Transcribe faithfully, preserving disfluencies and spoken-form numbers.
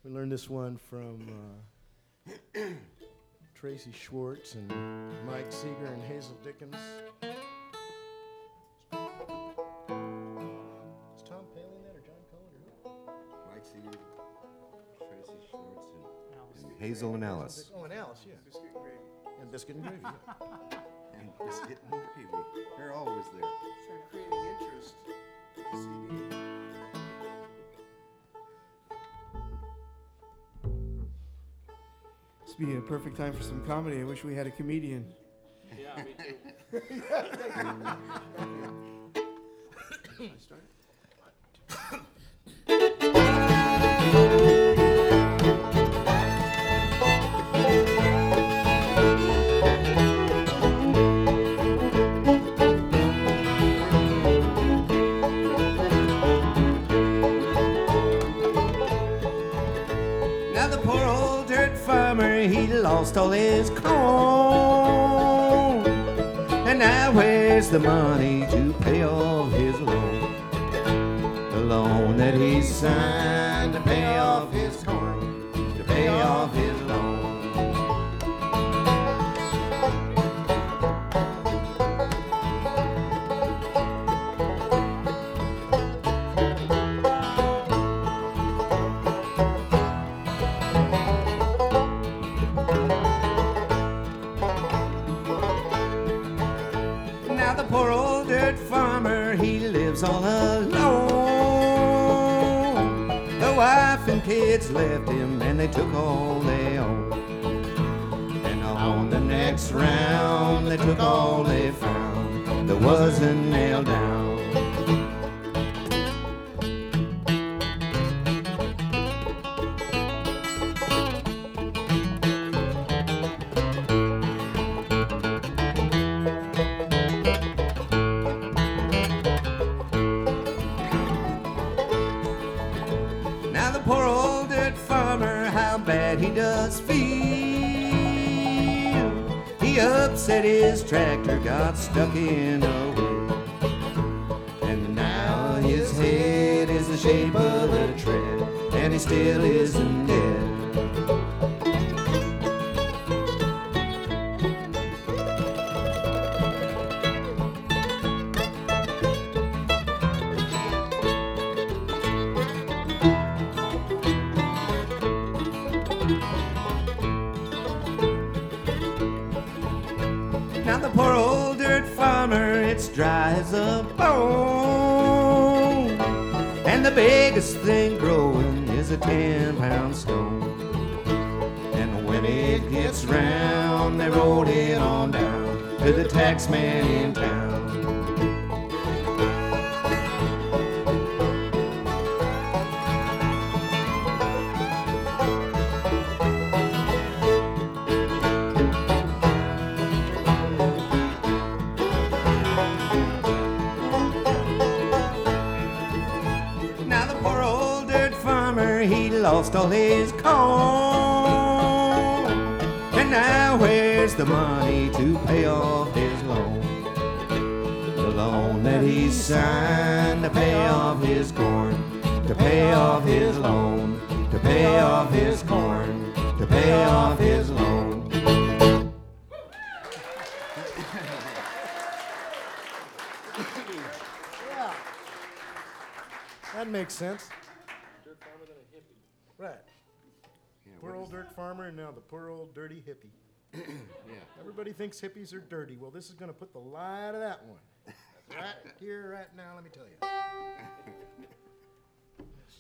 We learned this one from uh, Tracy Schwartz and Mike Seeger and Hazel Dickens. Is Tom Paley in that or John Cohen or who? Mike Seeger, Tracy Schwartz, and, and Hazel and Alice. Oh, and Alice, yeah. Biscuit and gravy. And biscuit and gravy, yeah. And biscuit and gravy. They're always there. Start creating interest with the C D. This would be a perfect time for some comedy. I wish we had a comedian. Yeah, me too. I start? Now the poor old dirt farmer, he lost all his corn. And now where's the money to pay off his loan? The loan that he signed to pay off his corn, to pay off his loan. Now the poor old dirt farmer, he lives all alone. The wife and kids left him and they took all they own. And on the next round they took all they found that wasn't nailed down. Now the poor old dirt farmer, how bad he does feel. He upset his tractor, got stuck in a wheel. And now his head is the shape of a tread, and he still isn't dead. Now the poor old dirt farmer, it's dry as a bone. And the biggest thing growing is a ten pound stone. And when it gets round, they roll it on down to the tax man in town. Now the poor old dirt farmer, he lost all his corn. And now where's the money to pay off his loan? The loan that he signed to pay off his corn, to pay off his loan, to pay off his corn, to pay off his loan. Yeah. That makes sense. Dirt farmer than a hippie. Right. Yeah, Poor what old is- dirt farmer and now the poor old dirty hippie. yeah. Everybody thinks hippies are dirty. Well, this is going to put the lie to that one. Right here, right now, let me tell you.